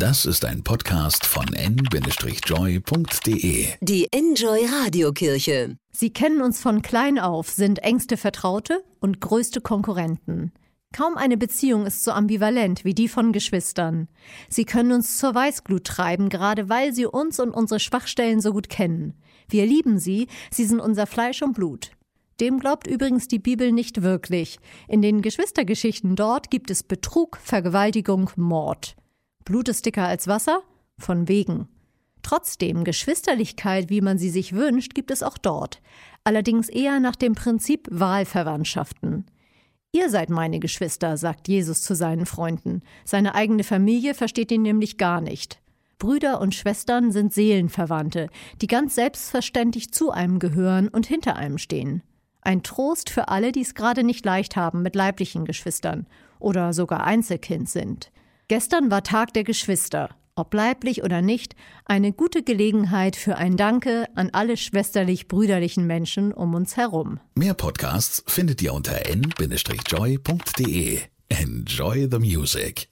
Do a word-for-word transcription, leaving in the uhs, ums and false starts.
Das ist ein Podcast von en Bindestrich joy punkt de. Die Enjoy Radiokirche. Sie kennen uns von klein auf, sind engste Vertraute und größte Konkurrenten. Kaum eine Beziehung ist so ambivalent wie die von Geschwistern. Sie können uns zur Weißglut treiben, gerade weil sie uns und unsere Schwachstellen so gut kennen. Wir lieben sie, sie sind unser Fleisch und Blut. Dem glaubt übrigens die Bibel nicht wirklich. In den Geschwistergeschichten dort gibt es Betrug, Vergewaltigung, Mord. Blut ist dicker als Wasser? Von wegen. Trotzdem, Geschwisterlichkeit, wie man sie sich wünscht, gibt es auch dort. Allerdings eher nach dem Prinzip Wahlverwandtschaften. Ihr seid meine Geschwister, sagt Jesus zu seinen Freunden. Seine eigene Familie versteht ihn nämlich gar nicht. Brüder und Schwestern sind Seelenverwandte, die ganz selbstverständlich zu einem gehören und hinter einem stehen. Ein Trost für alle, die es gerade nicht leicht haben mit leiblichen Geschwistern oder sogar Einzelkind sind. Gestern war Tag der Geschwister. Ob leiblich oder nicht, eine gute Gelegenheit für ein Danke an alle schwesterlich-brüderlichen Menschen um uns herum. Mehr Podcasts findet ihr unter en Bindestrich joy punkt de. Enjoy the music.